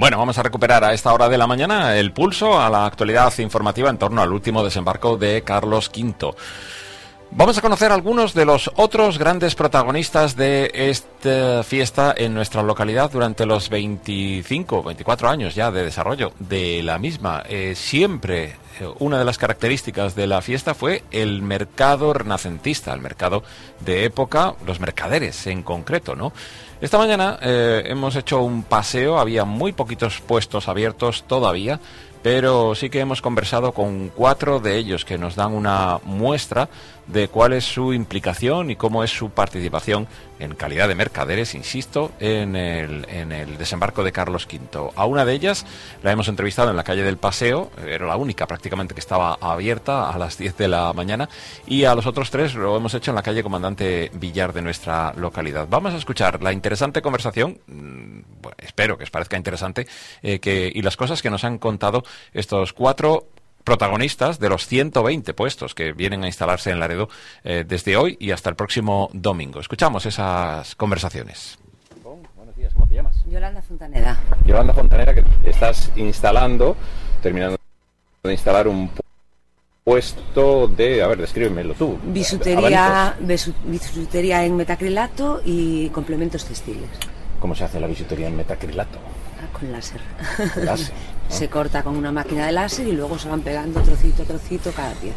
Bueno, vamos a recuperar a esta hora de la mañana el pulso a la actualidad informativa en torno al último desembarco de Carlos V. Vamos a conocer algunos de los otros grandes protagonistas de esta fiesta en nuestra localidad durante los 24 años ya de desarrollo de la misma. Siempre una de las características de la fiesta fue el mercado renacentista, el mercado de época, los mercaderes en concreto, ¿no? Esta mañana hemos hecho un paseo, había muy poquitos puestos abiertos todavía, pero sí que hemos conversado con 4 de ellos que nos dan una muestra de cuál es su implicación y cómo es su participación en calidad de mercaderes, insisto, en el desembarco de Carlos V. A una de ellas la hemos entrevistado en la calle del Paseo, era la única prácticamente que estaba abierta a las 10 de la mañana, y a los otros 3 lo hemos hecho en la calle Comandante Villar de nuestra localidad. Vamos a escuchar la interesante conversación, bueno, espero que os parezca interesante, y las cosas que nos han contado estos 4 protagonistas de los 120 puestos que vienen a instalarse en Laredo desde hoy y hasta el próximo domingo. Escuchamos esas conversaciones. Buenos días, ¿cómo te llamas? Yolanda Fontaneda. Yolanda Fontaneda, que estás terminando de instalar un puesto de, a ver, descríbemelo tú. Bisutería en metacrilato y complementos textiles. ¿Cómo se hace la bisutería en metacrilato? Con láser. Con láser, ¿no? Se corta con una máquina de láser y luego se van pegando trocito a trocito cada pieza.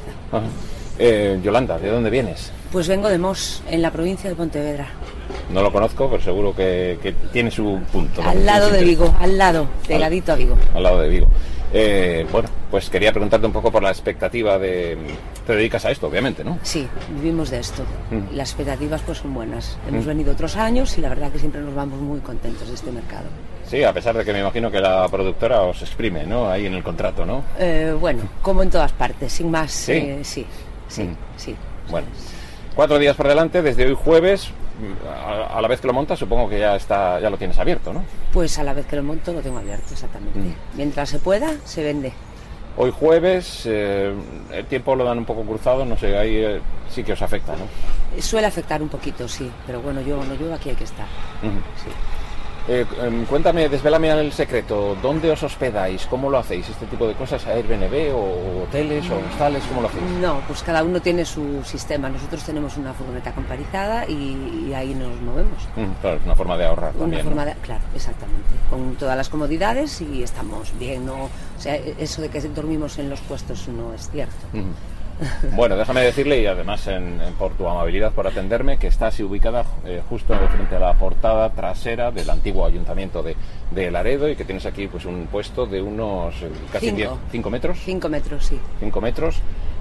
Ajá. Yolanda, ¿de dónde vienes? Pues vengo de Mos, en la provincia de Pontevedra. No lo conozco, pero seguro que tiene su punto. Al lado de Vigo, pegadito a Vigo. Al lado de Vigo. Bueno, pues quería preguntarte un poco por la expectativa de... Te dedicas a esto, obviamente, ¿no? Sí, vivimos de esto. Las expectativas pues son buenas. Hemos venido otros años y la verdad que siempre nos vamos muy contentos de este mercado. Sí, a pesar de que me imagino que la productora os exprime, ¿no? Ahí en el contrato, ¿no? Bueno, como en todas partes, sin más. Sí. Sí. Bueno, 4 días por delante, desde hoy jueves, a la vez que lo montas, supongo que ya lo tienes abierto, ¿no? Pues a la vez que lo monto lo tengo abierto, exactamente. Mientras se pueda, se vende. Hoy jueves, el tiempo lo dan un poco cruzado, no sé, ahí sí que os afecta, ¿no? Suele afectar un poquito, sí, pero bueno, yo aquí hay que estar. Sí. Cuéntame, desvélame el secreto. ¿Dónde os hospedáis? ¿Cómo lo hacéis? ¿Este tipo de cosas? ¿Airbnb o hoteles o hostales? ¿Cómo lo hacéis? No, pues cada uno tiene su sistema. Nosotros tenemos una furgoneta comparizada y ahí nos movemos. Claro, es una forma de ahorrar también, ¿no? Claro, exactamente. Con todas las comodidades y estamos bien, ¿no? O sea, eso de que dormimos en los puestos no es cierto. Bueno, déjame decirle, y además por tu amabilidad por atenderme, que estás ubicada justo frente a la portada trasera del antiguo ayuntamiento de Laredo, y que tienes aquí pues un puesto de unos casi 5 metros. 5 metros, sí. 5 metros.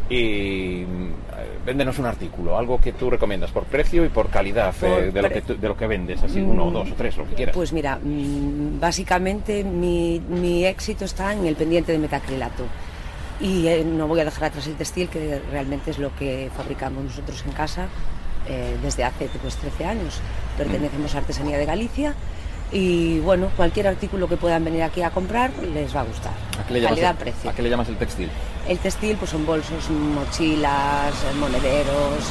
Y véndenos un artículo, algo que tú recomiendas por precio y por calidad de lo que vendes, así 1 o 2 o 3, lo que quieras. Pues mira, básicamente mi éxito está en el pendiente de metacrilato. Y no voy a dejar atrás el textil, que realmente es lo que fabricamos nosotros en casa desde hace 13 años. Pertenecemos a Artesanía de Galicia y bueno, cualquier artículo que puedan venir aquí a comprar les va a gustar. Calidad-precio. ¿A qué le llamas el textil? El textil pues son bolsos, mochilas, monederos,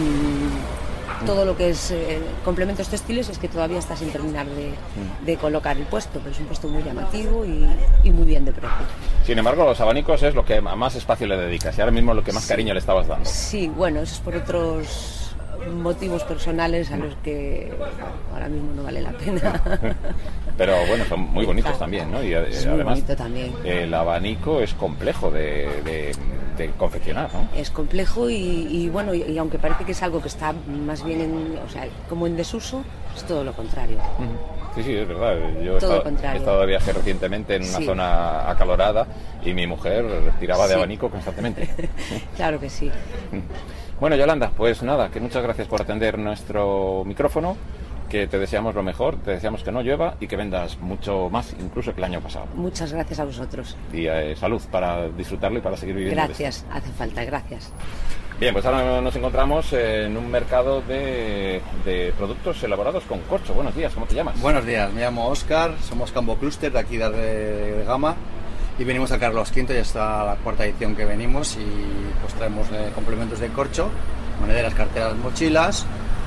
todo lo que es complementos textiles. Es que todavía está sin terminar de colocar el puesto, pero es un puesto muy llamativo y muy bien de precio. Sin embargo, los abanicos es lo que más espacio le dedicas y ahora mismo lo que más cariño le estabas dando. Sí, bueno, eso es por otros motivos personales a los que ahora mismo no vale la pena. Pero bueno, son muy bonitos también, ¿no? Y además también. El abanico es complejo de confeccionar, ¿no? Es complejo y bueno, y aunque parece que es algo que está más bien como en desuso, es todo lo contrario. Sí, es verdad. Yo he estado de viaje recientemente en una zona acalorada y mi mujer tiraba de abanico constantemente. Claro que sí. Bueno, Yolanda, pues nada, que muchas gracias por atender nuestro micrófono, que te deseamos lo mejor, te deseamos que no llueva y que vendas mucho más, incluso que el año pasado. Muchas gracias a vosotros. Y salud para disfrutarlo y para seguir viviendo. Gracias, hace falta, gracias. Bien, pues ahora nos encontramos en un mercado de productos elaborados con corcho. Buenos días, ¿cómo te llamas? Buenos días, me llamo Óscar, somos Cambo Cluster de aquí de Gama y venimos a Carlos V, ya está la 4ª edición que venimos y pues traemos complementos de corcho, monederas, carteras, mochilas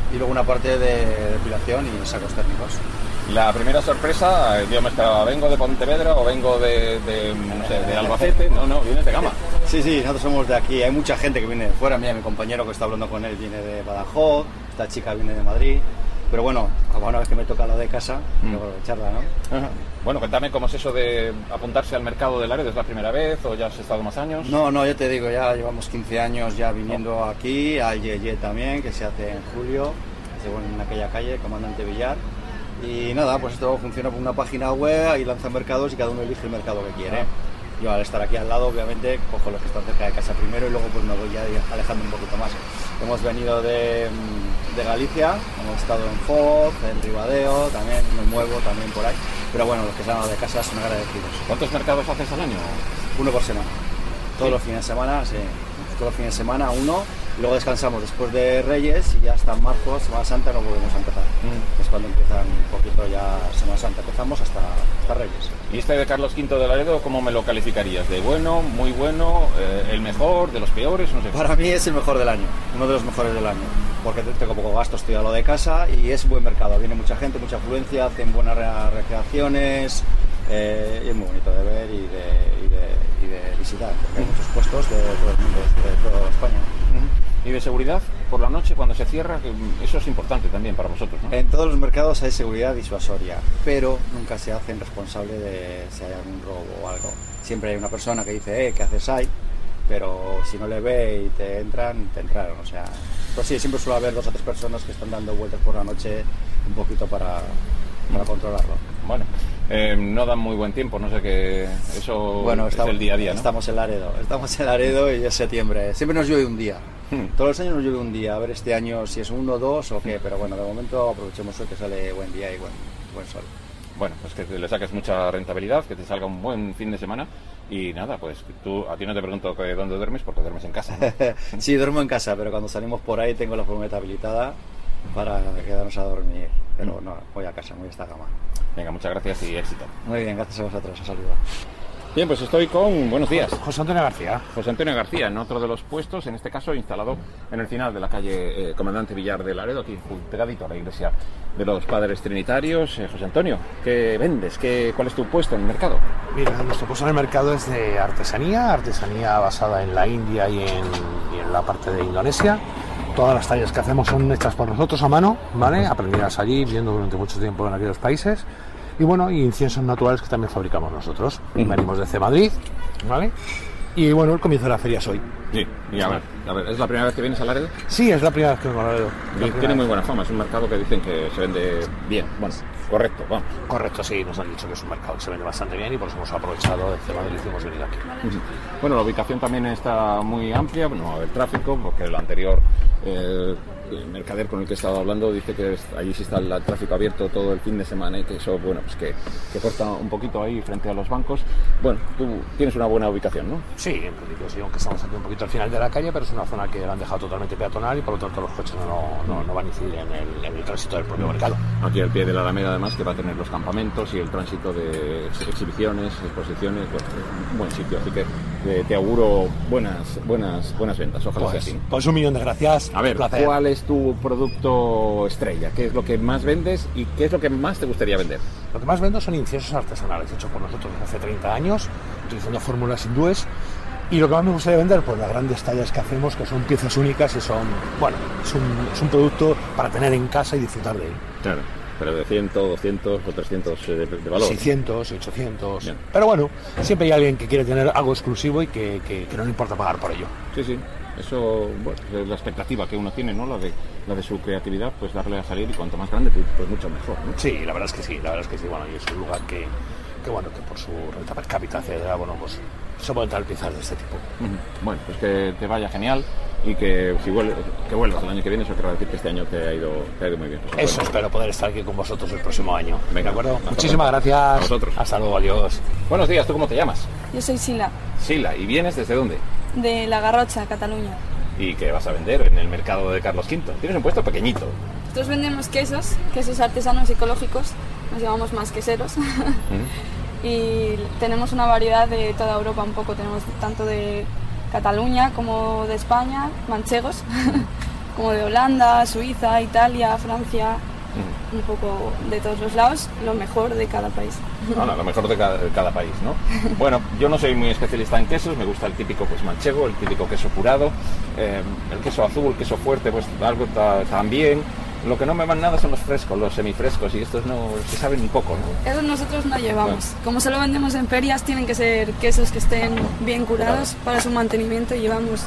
y luego una parte de depilación y sacos térmicos. La primera sorpresa, yo me esperaba, vengo de Pontevedra o vengo de Albacete. No, vienes de Gama. Sí, nosotros somos de aquí. Hay mucha gente que viene de fuera. Mira, mi compañero que está hablando con él viene de Badajoz, esta chica viene de Madrid. Pero bueno, una vez que me toca lo de casa, tengo que aprovecharla, ¿no? Ajá. Bueno, cuéntame cómo es eso de apuntarse al mercado de Laredo. ¿Es la primera vez o ya has estado más años? No, ya te digo, ya llevamos 15 años ya viniendo aquí. Hay Yeye también, que se hace en julio, en aquella calle, Comandante Villar. Y nada, pues esto funciona por una página web, ahí lanzan mercados y cada uno elige el mercado que quiere. Yo al estar aquí al lado, obviamente, cojo los que están cerca de casa primero y luego pues me voy ya alejando un poquito más. Hemos venido de Galicia, hemos estado en Foz, en Ribadeo, también me muevo también por ahí. Pero bueno, los que se han dado de casa son agradecidos. ¿Cuántos mercados haces al año? Uno por semana. Todos los fines de semana, sí. Todos los fines de semana uno. Y luego descansamos después de Reyes y ya hasta marzo, Semana Santa, no volvemos a empezar. Es cuando empiezan un poquito ya Semana Santa. Empezamos hasta Reyes. ¿Y este de Carlos V de Laredo, cómo me lo calificarías? ¿De bueno, muy bueno, el mejor, de los peores? No sé. Para mí es el mejor del año, uno de los mejores del año. Porque tengo poco gasto, estoy a lo de casa y es buen mercado. Viene mucha gente, mucha afluencia, hacen buenas recreaciones. Y es muy bonito de ver y de visitar, porque hay muchos puestos de todo el mundo, de toda España. ¿Y de seguridad por la noche cuando se cierra? Eso es importante también para vosotros, ¿no? En todos los mercados hay seguridad disuasoria, pero nunca se hacen responsable de si hay algún robo o algo. Siempre hay una persona que dice, ¿qué haces ahí? Pero si no le ve y te entraron, o sea... Pues sí, siempre suele haber 2 o 3 personas que están dando vueltas por la noche un poquito para controlarlo. Bueno, no dan muy buen tiempo, no sé qué... Eso es el día a día, ¿no? Estamos en Laredo y es septiembre. Siempre nos llueve un día. Todos los años nos llueve un día. A ver este año si es 1 o 2 o qué, pero bueno, de momento aprovechemos hoy que sale buen día y buen sol. Bueno, pues que le saques mucha rentabilidad, que te salga un buen fin de semana y nada, pues a ti no te pregunto dónde duermes porque duermes en casa, ¿no? Sí, duermo en casa, pero cuando salimos por ahí tengo la furgoneta habilitada para quedarnos a dormir, pero no, voy a casa, voy a esta Gama. Venga, muchas gracias y éxito. Muy bien, gracias a vosotros, un saludo. Bien, pues estoy con... Buenos días. José Antonio García. José Antonio García, en otro de los puestos, en este caso instalado en el final de la calle Comandante Villar de Laredo, aquí pegadito a la iglesia de los Padres Trinitarios. José Antonio, ¿qué vendes? ¿Cuál es tu puesto en el mercado? Mira, nuestro puesto en el mercado es de artesanía basada en la India y en la parte de Indonesia. Todas las tallas que hacemos son hechas por nosotros a mano, ¿vale? Aprendidas allí, viviendo durante mucho tiempo en aquellos países. Y bueno, y inciensos naturales que también fabricamos nosotros. Venimos desde Madrid, ¿vale? Y bueno, el comienzo de la feria es hoy. Sí, y a ver, ¿es la primera vez que vienes a Laredo? Sí, es la primera vez que vengo a Laredo. Tiene muy buena fama, es un mercado que dicen que se vende bien. Bueno, correcto, vamos. Correcto, sí, nos han dicho que es un mercado que se vende bastante bien y por eso hemos aprovechado el tema y hicimos venir aquí. Bueno, la ubicación también está muy amplia, no va a haber tráfico, porque el anterior el mercader con el que he estado hablando dice que allí sí está el tráfico abierto todo el fin de semana y que eso, bueno, pues que corta un poquito ahí frente a los bancos. Bueno, tú tienes una buena ubicación, ¿no? Sí, en principio sí, aunque estamos aquí un poquito al final de la calle, pero es una zona que la han dejado totalmente peatonal y por lo tanto los coches no van a incidir en el tránsito del propio mercado. Aquí al pie de la Alameda además, que va a tener los campamentos y el tránsito de exhibiciones, exposiciones, pues, un buen sitio, así que te auguro buenas ventas, ojalá sea así. Pues 1.000.000 de gracias. A ver, ¿cuál es tu producto estrella? ¿Qué es lo que más vendes y qué es lo que más te gustaría vender? Lo que más vendo son inciensos artesanales hechos por nosotros desde hace 30 años, utilizando fórmulas hindúes. Y lo que más me gustaría vender, pues las grandes tallas que hacemos, que son piezas únicas y son, bueno, es un producto para tener en casa y disfrutar de él. Claro, pero de 100, 200 o 300 de valor. 600, 800. Bien. Pero bueno, siempre hay alguien que quiere tener algo exclusivo y que no le importa pagar por ello. Sí, sí. Eso, bueno, es la expectativa que uno tiene, ¿no? La de su creatividad, pues darle a salir y cuanto más grande, pues mucho mejor, ¿no? Sí, la verdad es que sí. Bueno, y es un lugar que por su renta per cápita, bueno, pues se pueden traer piezas de este tipo. Bueno, pues que te vaya genial y que si vuelvas el año que viene, eso quiere decir que este año te ha ido muy bien. Pues eso, espero poder estar aquí con vosotros el próximo año. Venga, ¿de acuerdo? Muchísimas gracias. A vosotros. Hasta luego, adiós. Buenos días, ¿tú cómo te llamas? Yo soy Sila. Sila, ¿y vienes desde dónde? De La Garrocha, Cataluña. ¿Y qué vas a vender en el mercado de Carlos V? Tienes un puesto pequeñito. Nosotros vendemos quesos artesanos ecológicos, nos llamamos más queseros. Y tenemos una variedad de toda Europa un poco, tenemos tanto de Cataluña como de España, manchegos, como de Holanda, Suiza, Italia, Francia, un poco de todos los lados, lo mejor de cada país. Bueno, lo mejor de cada país, ¿no? Bueno, yo no soy muy especialista en quesos, me gusta el típico pues manchego, el típico queso curado, el queso azul, queso fuerte, pues algo también. Lo que no me van nada son los frescos, los semifrescos, y estos no se saben un poco, ¿no? Esos nosotros no llevamos. Como solo vendemos en ferias, tienen que ser quesos que estén bien curados para su mantenimiento. Llevamos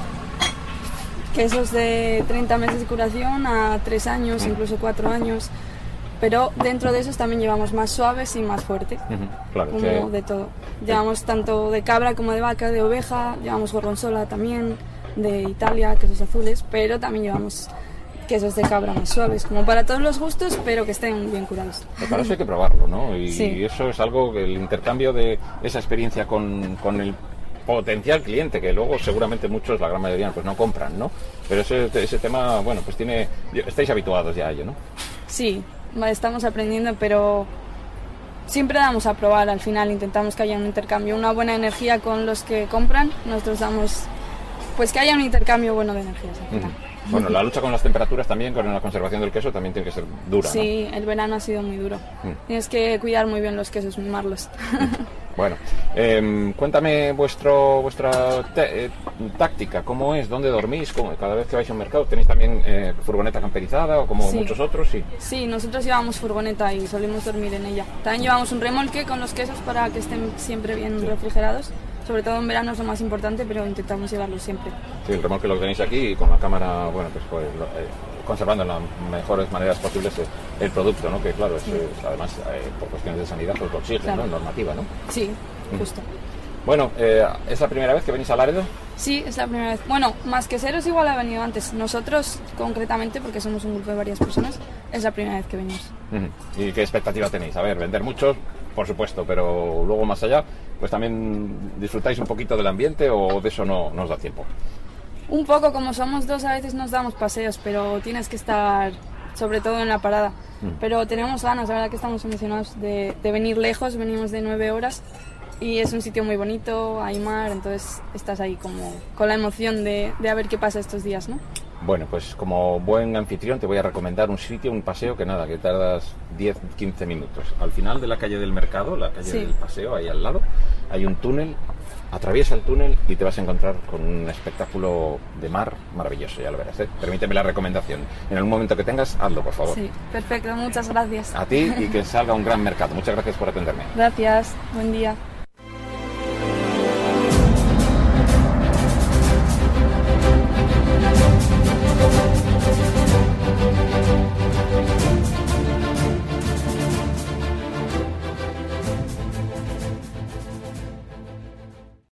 quesos de 30 meses de curación a 3 años, incluso 4 años. Pero dentro de esos también llevamos más suaves y más fuertes, claro, como de todo. Llevamos tanto de cabra como de vaca, de oveja, llevamos gorgonzola también, de Italia, quesos azules, pero también llevamos quesos de cabra más suaves, como para todos los gustos, pero que estén bien curados. Pero para eso hay que probarlo, ¿no? Y sí. Eso es algo que el intercambio de esa experiencia con el potencial cliente, que luego seguramente muchos, la gran mayoría, pues no compran, ¿no? Pero ese tema, bueno, pues estáis habituados ya a ello, ¿no? Sí, estamos aprendiendo, pero siempre damos a probar. Al final intentamos que haya un intercambio, una buena energía con los que compran. Nosotros damos, pues que haya un intercambio bueno de energías al final. Bueno, la lucha con las temperaturas también, con la conservación del queso, también tiene que ser dura, sí, ¿no? El verano ha sido muy duro. Tienes que cuidar muy bien los quesos, mimarlos. Bueno, cuéntame vuestra táctica, ¿cómo es? ¿Dónde dormís? Cada vez que vais a un mercado, ¿tenéis también furgoneta camperizada o como muchos otros? Sí, nosotros llevamos furgoneta y solemos dormir en ella. También llevamos un remolque con los quesos para que estén siempre bien refrigerados. Sobre todo en verano es lo más importante, pero intentamos llevarlo siempre. Sí, el remolque lo tenéis aquí y con la cámara, bueno, pues conservando en las mejores maneras posibles el producto, ¿no? Que claro, es además por cuestiones de sanidad os lo exige, claro, ¿no? Normativa, ¿no? Sí, justo. Bueno, ¿es la primera vez que venís a Laredo? Sí, es la primera vez. Bueno, más queseros igual ha venido antes. Nosotros, concretamente, porque somos un grupo de varias personas, es la primera vez que venimos. ¿Y qué expectativa tenéis? A ver, vender muchos, por supuesto, pero luego más allá, pues también disfrutáis un poquito del ambiente o de eso no os da tiempo. Un poco, como somos dos, a veces nos damos paseos, pero tienes que estar sobre todo en la parada. Pero tenemos ganas, la verdad que estamos emocionados de venir lejos, venimos de 9 horas y es un sitio muy bonito, hay mar, entonces estás ahí como con la emoción de a ver qué pasa estos días, ¿no? Bueno, pues como buen anfitrión te voy a recomendar un sitio, un paseo que nada, que tardas 10-15 minutos. Al final de la calle del mercado, la calle del paseo, ahí al lado, hay un túnel, atraviesa el túnel y te vas a encontrar con un espectáculo de mar maravilloso, ya lo verás, ¿eh? Permíteme la recomendación. En algún momento que tengas, hazlo, por favor. Sí, perfecto, muchas gracias. A ti y que salga un gran mercado. Muchas gracias por atenderme. Gracias, buen día.